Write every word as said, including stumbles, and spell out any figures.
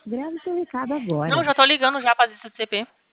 Grava seu recado Não, agora. já tô ligando já pra lista de C P.